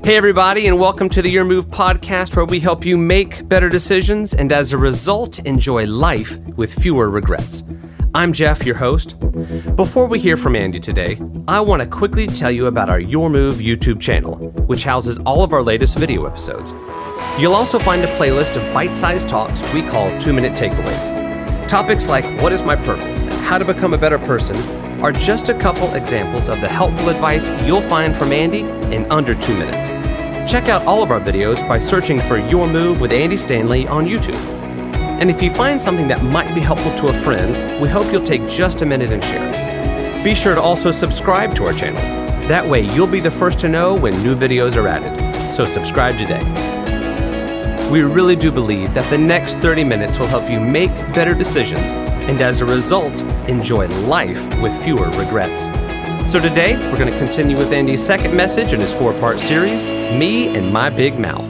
Hey everybody, and welcome to the Your Move podcast, where we help you make better decisions and as a result, enjoy life with fewer regrets. I'm Jeff, your host. Before we hear from Andy today, I want to quickly tell you about our Your Move YouTube channel, which houses all of our latest video episodes. You'll also find a playlist of bite-sized talks we call 2-minute takeaways. Topics like what is my purpose and how to become a better person are just a couple examples of the helpful advice you'll find from Andy in under 2 minutes. Check out all of our videos by searching for Your Move with Andy Stanley on YouTube. And if you find something that might be helpful to a friend, we hope you'll take just a minute and share it. Be sure to also subscribe to our channel. That way you'll be the first to know when new videos are added. So subscribe today. We really do believe that the next 30 minutes will help you make better decisions and as a result, enjoy life with fewer regrets. So today, we're going to continue with Andy's second message in his 4-part series, Me and My Big Mouth.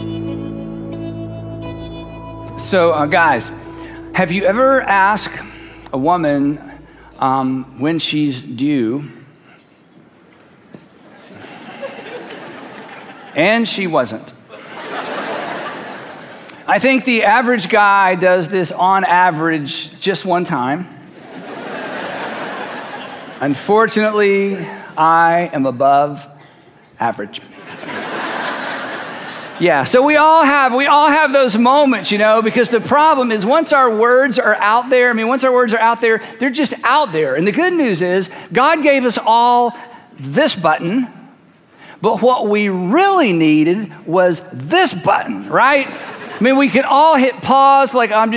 So, guys, have you ever asked a woman when she's due, and she wasn't? I think the average guy does this on average just one time. Unfortunately, I am above average. Yeah, so we all have those moments, you know, because the problem is once our words are out there, they're just out there. And the good news is God gave us all this button, but what we really needed was this button, right? I mean, we can all hit pause like but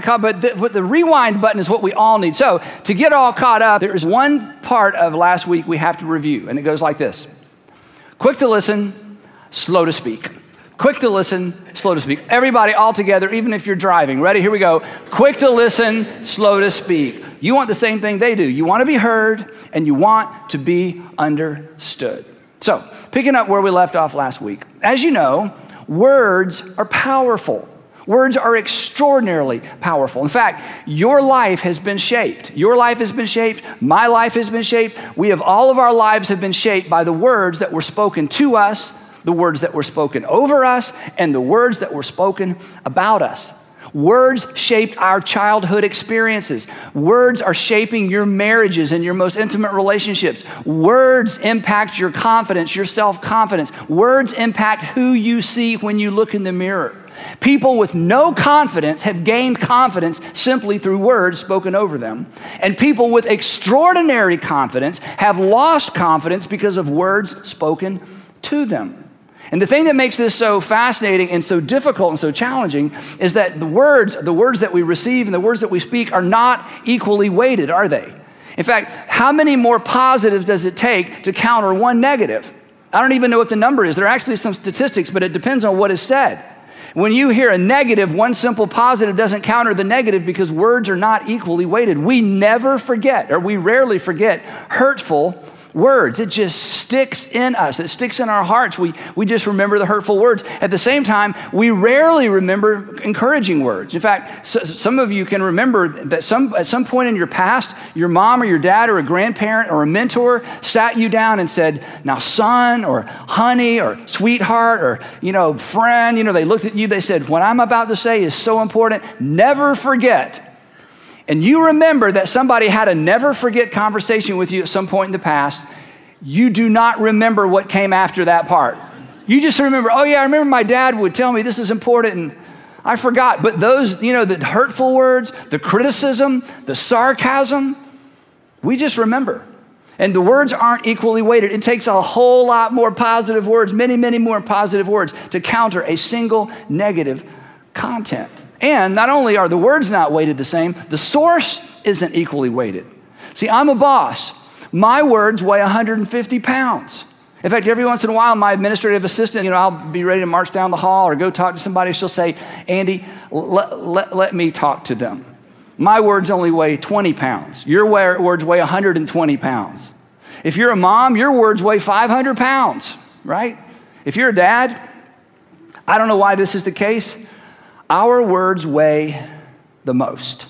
the rewind button is what we all need. So to get all caught up, there is one part of last week we have to review, and it goes like this. Quick to listen, slow to speak. Quick to listen, slow to speak. Everybody all together, even if you're driving. Ready? Here we go. Quick to listen, slow to speak. You want the same thing they do. You want to be heard, and you want to be understood. So picking up where we left off last week. As you know, words are powerful. Words are extraordinarily powerful. In fact, your life has been shaped. Your life has been shaped. My life has been shaped. All of our lives have been shaped by the words that were spoken to us, the words that were spoken over us, and the words that were spoken about us. Words shaped our childhood experiences. Words are shaping your marriages and your most intimate relationships. Words impact your confidence, your self-confidence. Words impact who you see when you look in the mirror. People with no confidence have gained confidence simply through words spoken over them. And people with extraordinary confidence have lost confidence because of words spoken to them. And the thing that makes this so fascinating and so difficult and so challenging is that the words that we receive and the words that we speak are not equally weighted, are they? In fact, how many more positives does it take to counter one negative? I don't even know what the number is. There are actually some statistics, but it depends on what is said. When you hear a negative, one simple positive doesn't counter the negative because words are not equally weighted. We never forget, or we rarely forget, hurtful words. It just sticks in us. It sticks in our hearts. We just remember the hurtful words. At the same time, we rarely remember encouraging words. In fact, some of you can remember that at some point in your past, your mom or your dad or a grandparent or a mentor sat you down and said, now son or honey or sweetheart or, friend, they looked at you, they said, what I'm about to say is so important. Never forget. And you remember that somebody had a never forget conversation with you at some point in the past, you do not remember what came after that part. You just remember, oh yeah, I remember my dad would tell me this is important and I forgot. But those, the hurtful words, the criticism, the sarcasm, we just remember. And the words aren't equally weighted. It takes a whole lot more positive words, many, many more positive words to counter a single negative content. And not only are the words not weighted the same, the source isn't equally weighted. See, I'm a boss. My words weigh 150 pounds. In fact, every once in a while, my administrative assistant, I'll be ready to march down the hall or go talk to somebody. She'll say, Andy, let me talk to them. My words only weigh 20 pounds. Your words weigh 120 pounds. If you're a mom, your words weigh 500 pounds, right? If you're a dad, I don't know why this is the case. Our words weigh the most.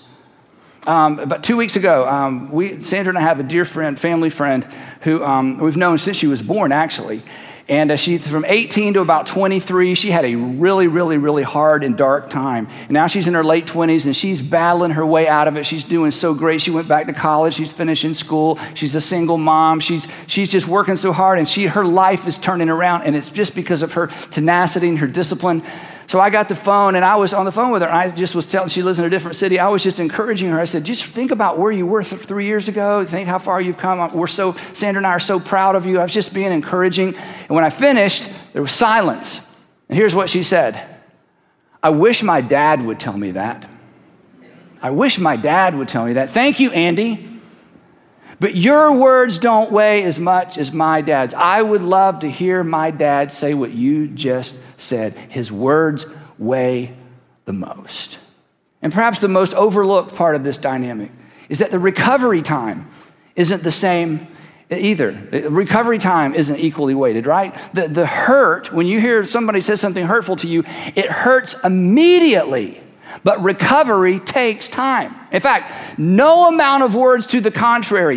About 2 weeks ago, Sandra and I have a dear friend, family friend, who we've known since she was born, actually. And from 18 to about 23, she had a really, really, really hard and dark time. And now she's in her late 20s, and she's battling her way out of it. She's doing so great. She went back to college. She's finishing school. She's a single mom. She's just working so hard, and her life is turning around, and it's just because of her tenacity and her discipline. So I got the phone, and I was on the phone with her, and I just was telling, she lives in a different city. I was just encouraging her. I said, just think about where you were 3 years ago. Think how far you've come. Sandra and I are so proud of you. I was just being encouraging. And when I finished, there was silence. And here's what she said. I wish my dad would tell me that. I wish my dad would tell me that. Thank you, Andy. But your words don't weigh as much as my dad's. I would love to hear my dad say what you just said. His words weigh the most. And perhaps the most overlooked part of this dynamic is that the recovery time isn't the same either. The recovery time isn't equally weighted, right? The hurt, when you hear somebody say something hurtful to you, it hurts immediately. But recovery takes time. In fact, no amount of words to the contrary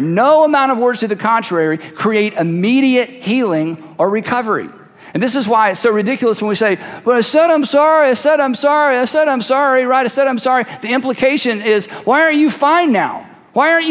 create immediate healing or recovery. And this is why it's so ridiculous when we say, but I said I'm sorry, right? I said I'm sorry. The implication is, why aren't you fine now? Why aren't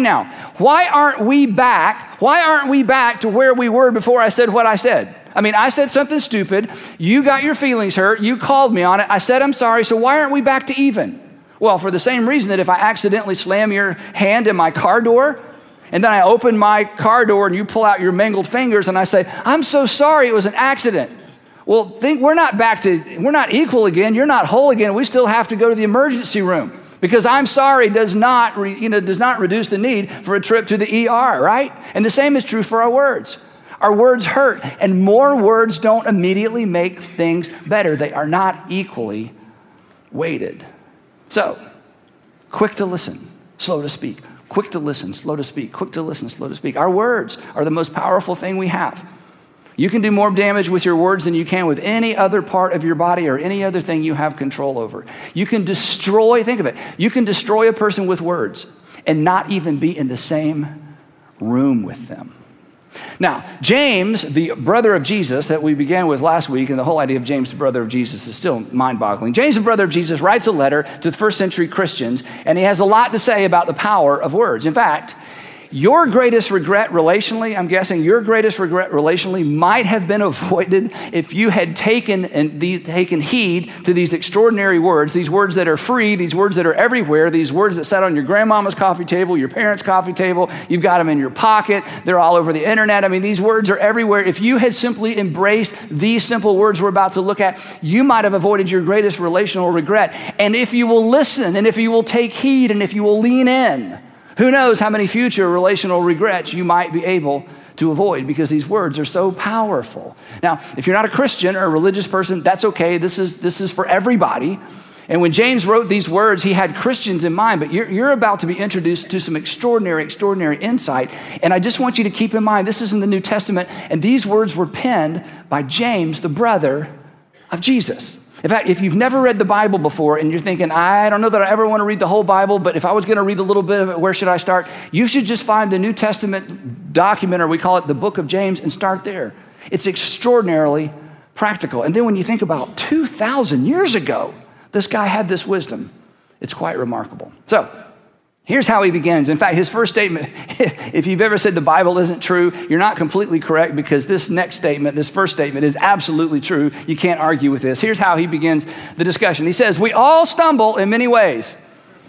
we back to where we were before I said what I said? I mean, I said something stupid. You got your feelings hurt. You called me on it. I said I'm sorry. So why aren't we back to even? Well, for the same reason that if I accidentally slam your hand in my car door, and then I open my car door and you pull out your mangled fingers and I say, I'm so sorry, it was an accident. Well, we're not equal again. You're not whole again. We still have to go to the emergency room. Because I'm sorry does not reduce the need for a trip to the ER, right? And the same is true for our words. Our words hurt, and more words don't immediately make things better. They are not equally weighted. So, quick to listen, slow to speak. Quick to listen, slow to speak. Quick to listen, slow to speak. Our words are the most powerful thing we have. You can do more damage with your words than you can with any other part of your body or any other thing you have control over. You can destroy, think of it, you can destroy a person with words and not even be in the same room with them. Now, James, the brother of Jesus that we began with last week, and the whole idea of James, the brother of Jesus, is still mind-boggling. James, the brother of Jesus, writes a letter to the first century Christians, and he has a lot to say about the power of words. In fact, your greatest regret relationally, I'm guessing your greatest regret relationally might have been avoided if you had taken heed to these extraordinary words, these words that are free, these words that are everywhere, these words that sat on your grandmama's coffee table, your parents' coffee table, you've got them in your pocket, they're all over the internet. I mean, these words are everywhere. If you had simply embraced these simple words we're about to look at, you might have avoided your greatest relational regret. And if you will listen, and if you will take heed, and if you will lean in, who knows how many future relational regrets you might be able to avoid because these words are so powerful. Now, if you're not a Christian or a religious person, that's okay. This is for everybody. And when James wrote these words, he had Christians in mind, but you're about to be introduced to some extraordinary insight. And I just want you to keep in mind, this is in the New Testament, and these words were penned by James, the brother of Jesus. In fact, if you've never read the Bible before and you're thinking, I don't know that I ever want to read the whole Bible, but if I was going to read a little bit of it, where should I start? You should just find the New Testament document, or we call it the book of James, and start there. It's extraordinarily practical. And then when you think about 2,000 years ago, this guy had this wisdom. It's quite remarkable. So, here's how he begins. In fact, his first statement, if you've ever said the Bible isn't true, you're not completely correct, because this first statement is absolutely true. You can't argue with this. Here's how he begins the discussion. He says, we all stumble in many ways.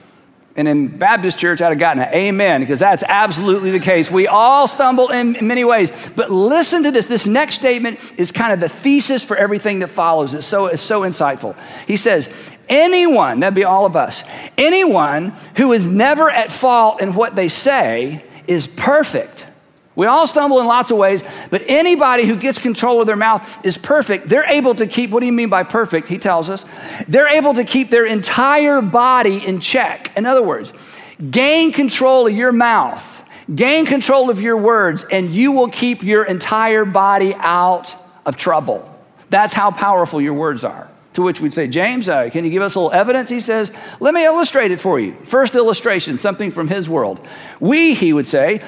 And in Baptist church, I'd have gotten an amen, because that's absolutely the case. We all stumble in many ways. But listen to this. This next statement is kind of the thesis for everything that follows. It's so insightful. He says, anyone, that'd be all of us, anyone who is never at fault in what they say is perfect. We all stumble in lots of ways, but anybody who gets control of their mouth is perfect. They're able to keep, what do you mean by perfect? He tells us, they're able to keep their entire body in check. In other words, gain control of your mouth, gain control of your words, and you will keep your entire body out of trouble. That's how powerful your words are. To which we'd say, James, can you give us a little evidence? He says, let me illustrate it for you. First illustration, something from his world. He would say,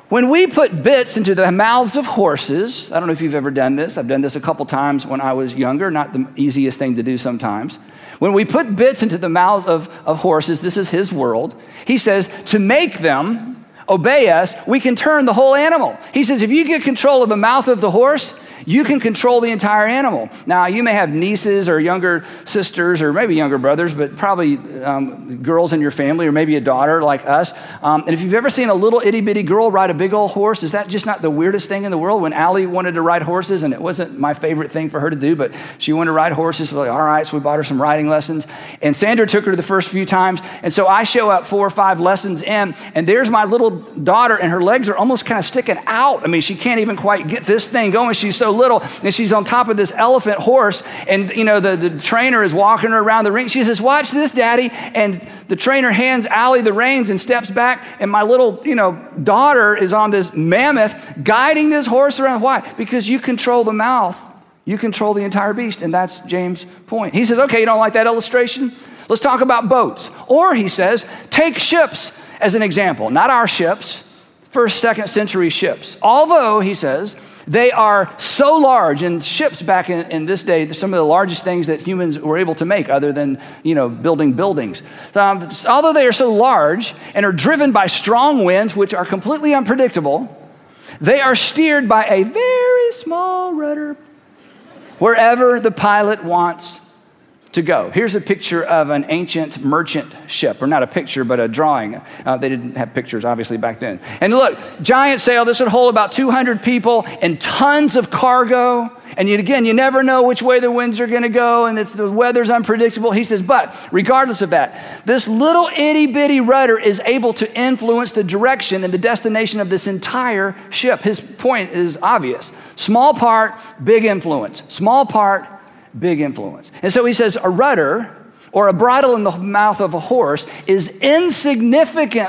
When we put bits into the mouths of horses, I don't know if you've ever done this. I've done this a couple times when I was younger, not the easiest thing to do sometimes. When we put bits into the mouths of horses, this is his world. He says, to make them obey us, we can turn the whole animal. He says, if you get control of the mouth of the horse, you can control the entire animal. Now, you may have nieces or younger sisters or maybe younger brothers, but probably girls in your family or maybe a daughter like us. And if you've ever seen a little itty-bitty girl ride a big old horse, is that just not the weirdest thing in the world? When Allie wanted to ride horses, and it wasn't my favorite thing for her to do, but she wanted to ride horses, so like, all right, so we bought her some riding lessons. And Sandra took her to the first few times. And so I show up 4 or 5 lessons in, and there's my little daughter, and her legs are almost kind of sticking out. I mean, she can't even quite get this thing going. She's so little, and she's on top of this elephant horse, and the trainer is walking her around the ring. She says, watch this, Daddy, and the trainer hands Allie the reins and steps back, and my little daughter is on this mammoth guiding this horse around. Why? Because you control the mouth, you control the entire beast, and that's James' point. He says, okay, you don't like that illustration? Let's talk about boats. Or he says, take ships as an example, not our ships, first, second century ships. Although, he says, they are so large, and ships back in this day, some of the largest things that humans were able to make other than, building buildings. Although they are so large and are driven by strong winds, which are completely unpredictable, they are steered by a very small rudder wherever the pilot wants to go. Here's a picture of an ancient merchant ship, or not a picture, but a drawing. They didn't have pictures, obviously, back then. And look, giant sail. This would hold about 200 people and tons of cargo. And you never know which way the winds are going to go, and the weather's unpredictable. He says, but regardless of that, this little itty-bitty rudder is able to influence the direction and the destination of this entire ship. His point is obvious. Small part, big influence. Small part, big influence. And so he says a rudder or a bridle in the mouth of a horse is insignificant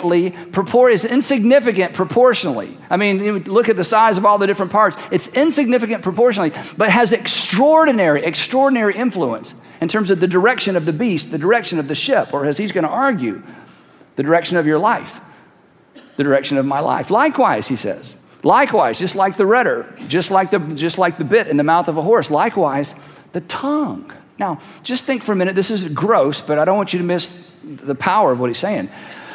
proportionally. I mean, you look at the size of all the different parts. It's insignificant proportionally, but has extraordinary influence in terms of the direction of the beast, the direction of the ship, or as he's going to argue, the direction of your life, the direction of my life. Likewise, he says, just like the rudder, just like the bit in the mouth of a horse, likewise, the tongue. Now, just think for a minute. This is gross, but I don't want you to miss the power of what he's saying.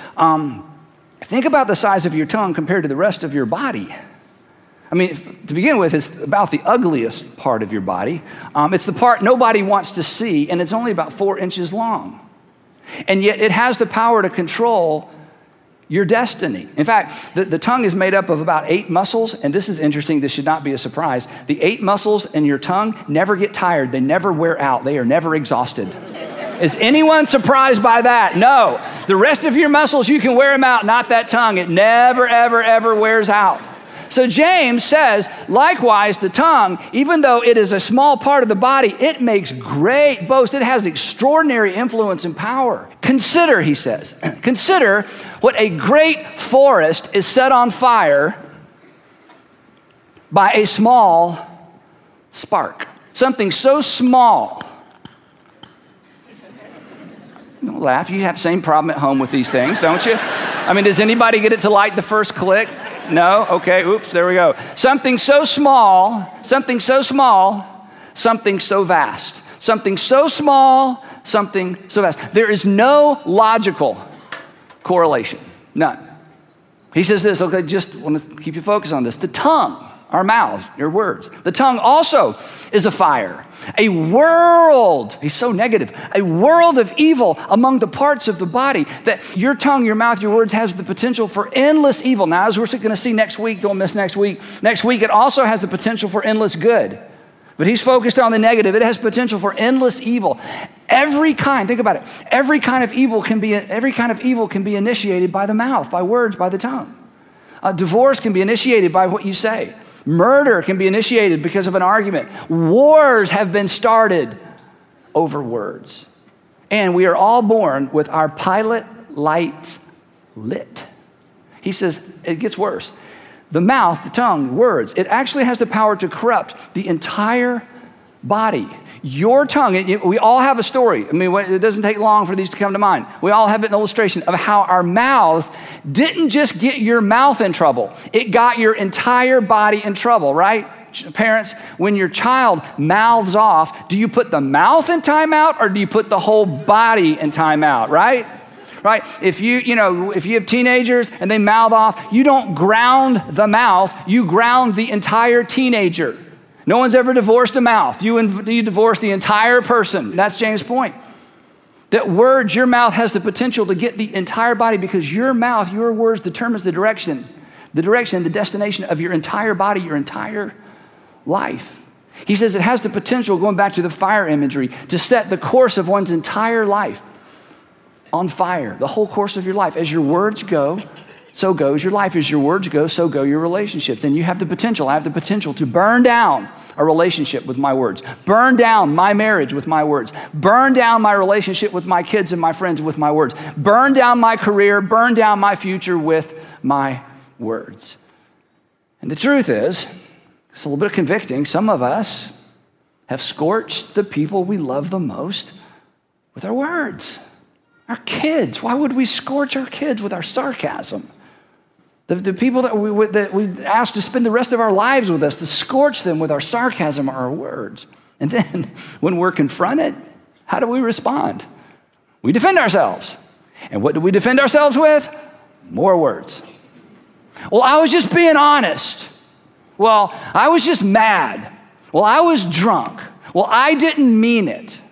Think about the size of your tongue compared to the rest of your body. I mean, to begin with, it's about the ugliest part of your body. It's the part nobody wants to see, and it's only about 4 inches long. And yet it has the power to control your destiny. In fact, the tongue is made up of about 8 muscles, and this is interesting. This should not be a surprise. The 8 muscles in your tongue never get tired. They never wear out. They are never exhausted. Is anyone surprised by that? No. The rest of your muscles, you can wear them out, not that tongue. It never, ever, ever wears out. So James says, likewise, the tongue, even though it is a small part of the body, it makes great boast. It has extraordinary influence and power. Consider, he says, consider what a great forest is set on fire by a small spark. Something so small. Don't laugh. You have the same problem at home with these things, don't you? I mean, does anybody get it to light the first click? No? Okay, oops, there we go. Something so small, something so vast. Something so small, something so vast. There is no logical correlation, none. He says this, okay, just want to keep you focused on this. The tongue, our mouths, your words. The tongue also is a fire, a world, he's so negative, a world of evil among the parts of the body, that your tongue, your mouth, your words has the potential for endless evil. Now, as we're going to see next week, don't miss next week. Next week, it also has the potential for endless good. But he's focused on the negative. It has potential for endless evil. Every kind, think about it, every kind of evil can be initiated by the mouth, by words, by the tongue. Divorce can be initiated by what you say. Murder can be initiated because of an argument. Wars have been started over words. And we are all born with our pilot lights lit. He says it gets worse. The mouth, the tongue, words, it actually has the power to corrupt the entire body. Your tongue, we all have a story. I mean, it doesn't take long for these to come to mind. We all have an illustration of how our mouth didn't just get your mouth in trouble. It got your entire body in trouble, right? Parents, when your child mouths off, do you put the mouth in timeout or do you put the whole body in timeout, right? Right? If you have teenagers and they mouth off, you don't ground the mouth, you ground the entire teenager. No one's ever divorced a mouth. You divorce the entire person. That's James' point. That words, your mouth has the potential to get the entire body because your mouth, your words determines the direction, the destination of your entire body, your entire life. He says it has the potential, going back to the fire imagery, to set the course of one's entire life on fire, the whole course of your life. As your words go, so goes your life. As your words go, so go your relationships. And you have the potential, I have the potential to burn down a relationship with my words, burn down my marriage with my words, burn down my relationship with my kids and my friends with my words, burn down my career, burn down my future with my words. And the truth is, it's a little bit convicting, some of us have scorched the people we love the most with our words. Our kids, why would we scorch our kids with our sarcasm? The people that we ask to spend the rest of our lives with us, to scorch them with our sarcasm or our words. And then when we're confronted, how do we respond? We defend ourselves. And what do we defend ourselves with? More words. Well, I was just being honest. Well, I was just mad. Well, I was drunk. Well, I didn't mean it.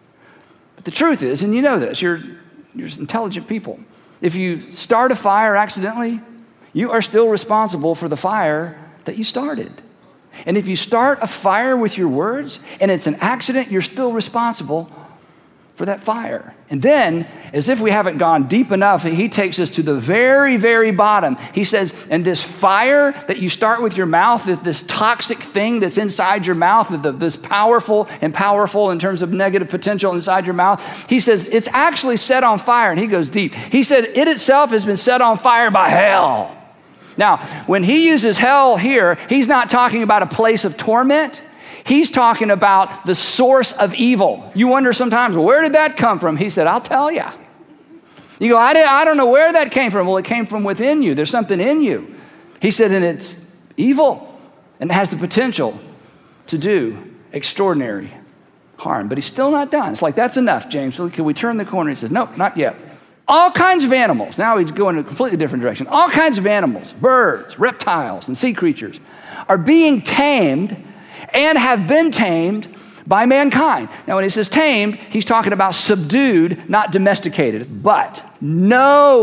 But the truth is, and you know this, you're intelligent people. If you start a fire accidentally, you are still responsible for the fire that you started. And if you start a fire with your words and it's an accident, you're still responsible for that fire. And then, as if we haven't gone deep enough, he takes us to the very, very bottom. He says, and this fire that you start with your mouth, this toxic thing that's inside your mouth, this powerful in terms of negative potential inside your mouth, he says, it's actually set on fire. And he goes deep. He said, it itself has been set on fire by hell. Now, when he uses hell here, he's not talking about a place of torment. He's talking about the source of evil. You wonder sometimes, well, where did that come from? He said, I'll tell you. You go, I don't know where that came from. Well, it came from within you. There's something in you. He said, and it's evil, and it has the potential to do extraordinary harm. But he's still not done. It's like, that's enough, James. So can we turn the corner? He says, nope, not yet. All kinds of animals. Now he's going in a completely different direction. All kinds of animals, birds, reptiles, and sea creatures are being tamed and have been tamed by mankind. Now, when he says tamed, he's talking about subdued, not domesticated. But no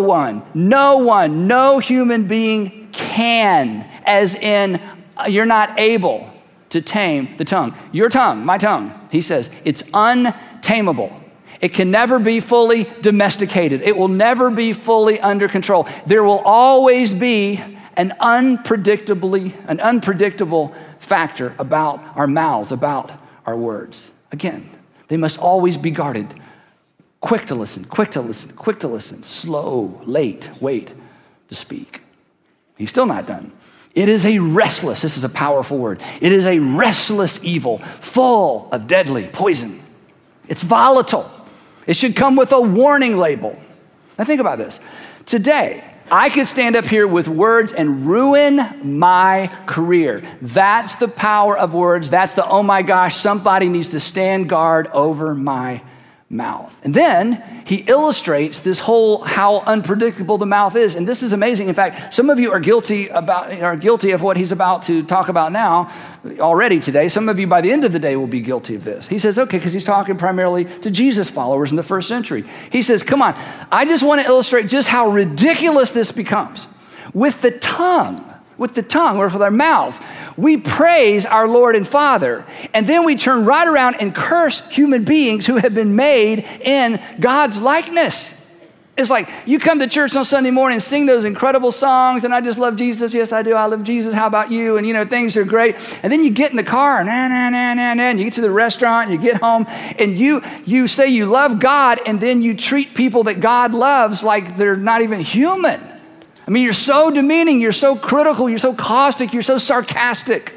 human being can, as in you're not able to tame the tongue. Your tongue, my tongue, he says, it's untamable. It can never be fully domesticated. It will never be fully under control. There will always be an unpredictable factor about our mouths, about our words. Again, they must always be guarded. Quick to listen, slow, late, wait to speak. He's still not done. It is a restless, this is a powerful word. It is a restless evil, full of deadly poison. It's volatile. It should come with a warning label. Now think about this. Today, I could stand up here with words and ruin my career. That's the power of words. That's the, oh my gosh, somebody needs to stand guard over my mouth. And then he illustrates this whole how unpredictable the mouth is. And this is amazing. In fact, some of you are guilty of what he's about to talk about now already today. Some of you by the end of the day will be guilty of this. He says, okay, because he's talking primarily to Jesus followers in the first century. He says, come on, I just want to illustrate just how ridiculous this becomes. With the tongue, or with our mouths, we praise our Lord and Father, and then we turn right around and curse human beings who have been made in God's likeness. It's like you come to church on Sunday morning and sing those incredible songs, and I just love Jesus. Yes, I do. I love Jesus. How about you? And things are great. And then you get in the car, and you get to the restaurant, and you get home, and you say you love God, and then you treat people that God loves like they're not even human. I mean, you're so demeaning, you're so critical, you're so caustic, you're so sarcastic.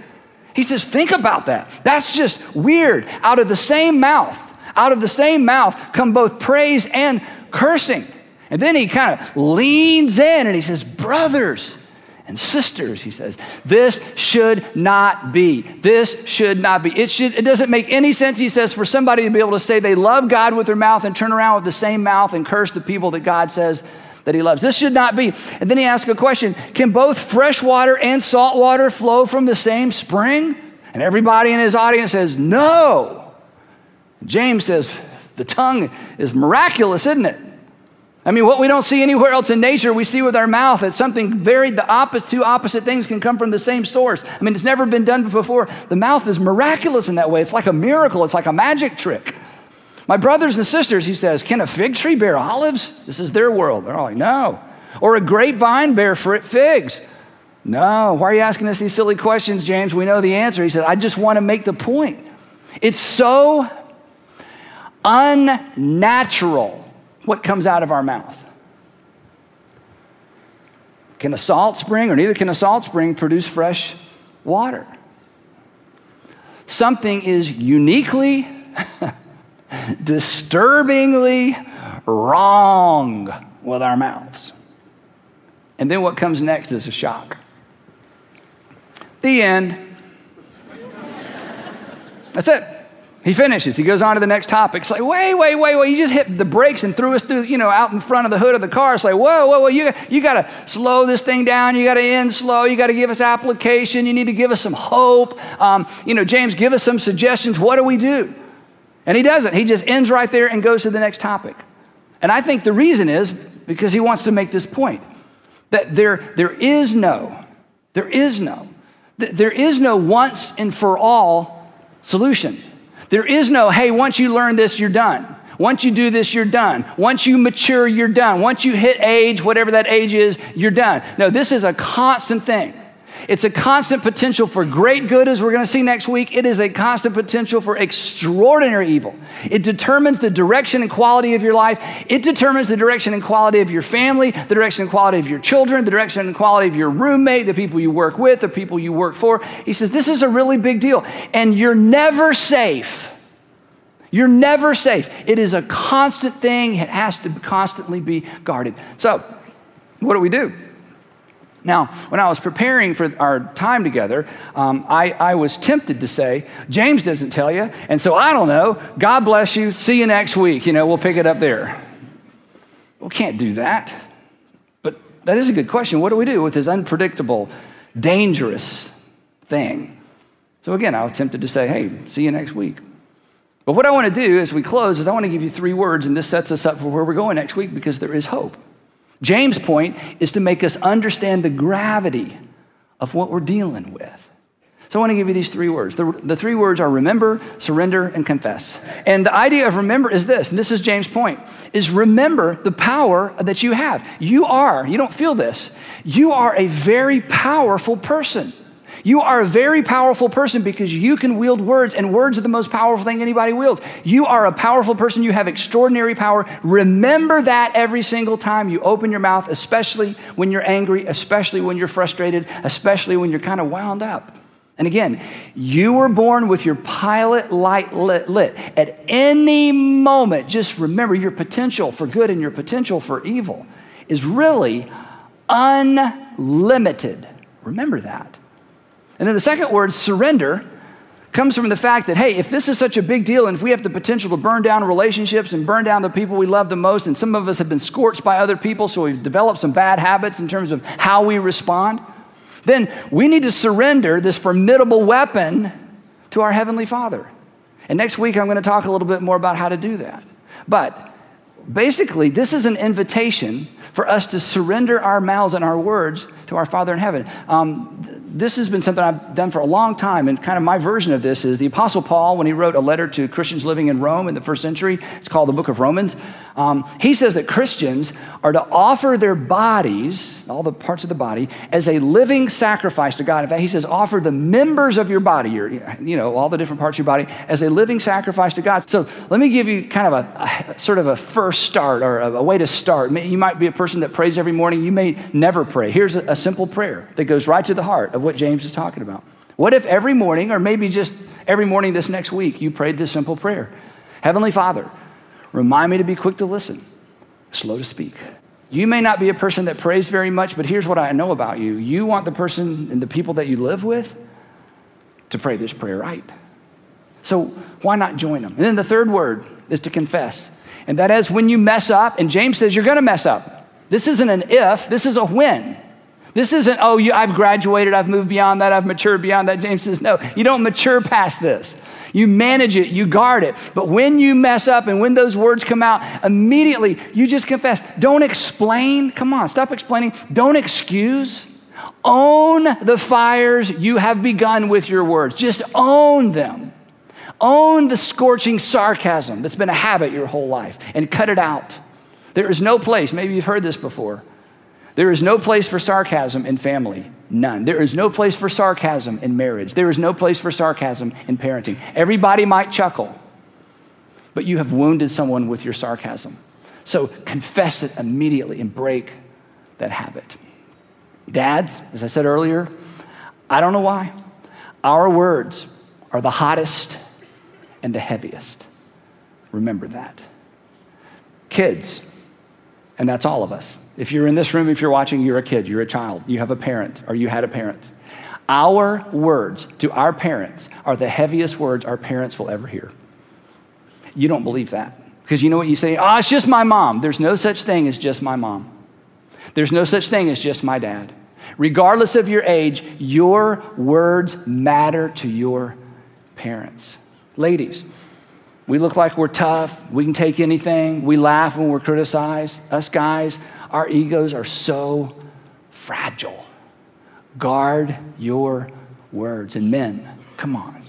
He says, think about that. That's just weird. Out of the same mouth come both praise and cursing. And then he kind of leans in and he says, brothers and sisters, he says, this should not be. This should not be. It doesn't make any sense, he says, for somebody to be able to say they love God with their mouth and turn around with the same mouth and curse the people that God says that he loves. This should not be. And then he asks a question, can both fresh water and salt water flow from the same spring? And everybody in his audience says, no. James says, the tongue is miraculous, isn't it? I mean, what we don't see anywhere else in nature, we see with our mouth. It's something two opposite things can come from the same source. I mean, it's never been done before. The mouth is miraculous in that way. It's like a miracle. It's like a magic trick. My brothers and sisters, he says, can a fig tree bear olives? This is their world. They're all like, no. Or a grapevine bear figs? No. Why are you asking us these silly questions, James? We know the answer. He said, I just want to make the point. It's so unnatural what comes out of our mouth. Can a salt spring, or neither can a salt spring, produce fresh water? Something is uniquely, disturbingly wrong with our mouths. And then what comes next is a shock. The end. That's it. He finishes. He goes on to the next topic. It's like, wait. You just hit the brakes and threw us through, out in front of the hood of the car. It's like, whoa. You got to slow this thing down. You got to end slow. You got to give us application. You need to give us some hope. James, give us some suggestions. What do we do? And he doesn't. He just ends right there and goes to the next topic. And I think the reason is because he wants to make this point that there is no once and for all solution. There is no, hey, once you learn this, you're done. Once you do this, you're done. Once you mature, you're done. Once you hit age, whatever that age is, you're done. No, this is a constant thing. It's a constant potential for great good, as we're going to see next week. It is a constant potential for extraordinary evil. It determines the direction and quality of your life. It determines the direction and quality of your family, the direction and quality of your children, the direction and quality of your roommate, the people you work with, the people you work for. He says, this is a really big deal, and you're never safe. You're never safe. It is a constant thing. It has to constantly be guarded. So what do? Now, when I was preparing for our time together, I was tempted to say, James doesn't tell you, and so I don't know. God bless you. See you next week. We'll pick it up there. We can't do that. But that is a good question. What do we do with this unpredictable, dangerous thing? So again, I was tempted to say, hey, see you next week. But what I want to do as we close is I want to give you 3 words, and this sets us up for where we're going next week because there is hope. James' point is to make us understand the gravity of what we're dealing with. So I want to give you these 3 words. The 3 words are remember, surrender, and confess. And the idea of remember is this, and this is James' point, is remember the power that you have. You don't feel this, you are a very powerful person. You are a very powerful person because you can wield words, and words are the most powerful thing anybody wields. You are a powerful person. You have extraordinary power. Remember that every single time you open your mouth, especially when you're angry, especially when you're frustrated, especially when you're kind of wound up. And again, you were born with your pilot light lit. At any moment, just remember your potential for good and your potential for evil is really unlimited. Remember that. And then the second word, surrender, comes from the fact that, hey, if this is such a big deal and if we have the potential to burn down relationships and burn down the people we love the most, and some of us have been scorched by other people, so we've developed some bad habits in terms of how we respond, then we need to surrender this formidable weapon to our Heavenly Father. And next week, I'm going to talk a little bit more about how to do that. But basically, this is an invitation for us to surrender our mouths and our words to our Father in heaven. This has been something I've done for a long time, and kind of my version of this is the Apostle Paul, when he wrote a letter to Christians living in Rome in the first century, it's called the Book of Romans. He says that Christians are to offer their bodies, all the parts of the body, as a living sacrifice to God. In fact, he says, offer the members of your body, all the different parts of your body, as a living sacrifice to God. So let me give you kind of a sort of a first start, or a way to start. You might be a person that prays every morning. You may never pray. Here's a simple prayer that goes right to the heart of what James is talking about. What if every morning, or maybe just every morning this next week, you prayed this simple prayer? Heavenly Father, remind me to be quick to listen, slow to speak. You may not be a person that prays very much, but here's what I know about you. You want the person and the people that you live with to pray this prayer right. So why not join them? And then the third word is to confess. And that is when you mess up, and James says you're going to mess up. This isn't an if, this is a when. This isn't, I've graduated, I've moved beyond that, I've matured beyond that. James says, no, you don't mature past this. You manage it, you guard it. But when you mess up and when those words come out, immediately you just confess. Don't explain. Come on, stop explaining. Don't excuse. Own the fires you have begun with your words. Just own them. Own the scorching sarcasm that's been a habit your whole life and cut it out. There is no place, maybe you've heard this before, there is no place for sarcasm in family. None. There is no place for sarcasm in marriage. There is no place for sarcasm in parenting. Everybody might chuckle, but you have wounded someone with your sarcasm. So confess it immediately and break that habit. Dads, as I said earlier, I don't know why, our words are the hottest and the heaviest. Remember that. Kids, and that's all of us. If you're in this room, if you're watching, you're a kid, you're a child, you have a parent, or you had a parent. Our words to our parents are the heaviest words our parents will ever hear. You don't believe that. Because you know what you say? It's just my mom. There's no such thing as just my mom. There's no such thing as just my dad. Regardless of your age, your words matter to your parents. Ladies, we look like we're tough. We can take anything. We laugh when we're criticized. Us guys, our egos are so fragile. Guard your words. And men, come on.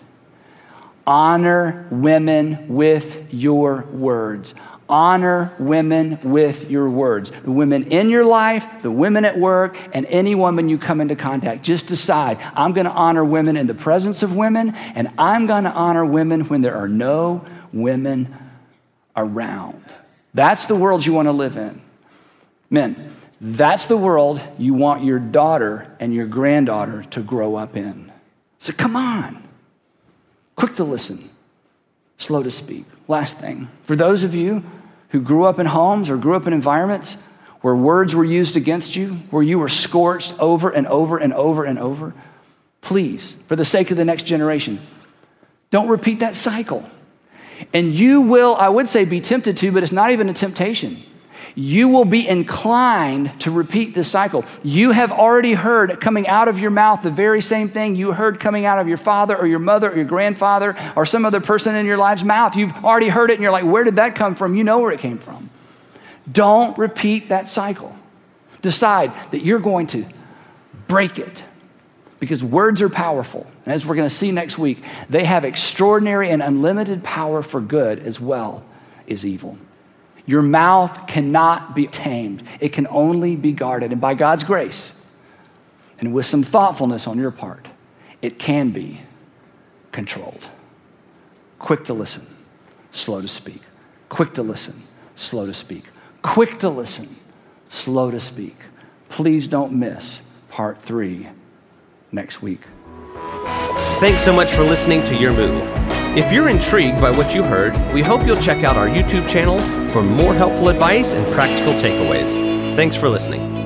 Honor women with your words. Honor women with your words. The women in your life, the women at work, and any woman you come into contact. Just decide, I'm going to honor women in the presence of women, and I'm going to honor women when there are no women around. That's the world you want to live in. Men, that's the world you want your daughter and your granddaughter to grow up in. So come on. Quick to listen, slow to speak. Last thing, for those of you who grew up in homes or grew up in environments where words were used against you, where you were scorched over and over and over and over, please, for the sake of the next generation, don't repeat that cycle. And you will, I would say, be tempted to, but it's not even a temptation. You will be inclined to repeat this cycle. You have already heard coming out of your mouth the very same thing you heard coming out of your father or your mother or your grandfather or some other person in your life's mouth. You've already heard it and you're like, where did that come from? You know where it came from. Don't repeat that cycle. Decide that you're going to break it because words are powerful. And as we're going to see next week, they have extraordinary and unlimited power for good as well as evil. Your mouth cannot be tamed. It can only be guarded. And by God's grace, and with some thoughtfulness on your part, it can be controlled. Quick to listen, slow to speak. Quick to listen, slow to speak. Quick to listen, slow to speak. Please don't miss part 3 next week. Thanks so much for listening to Your Move. If you're intrigued by what you heard, we hope you'll check out our YouTube channel for more helpful advice and practical takeaways. Thanks for listening.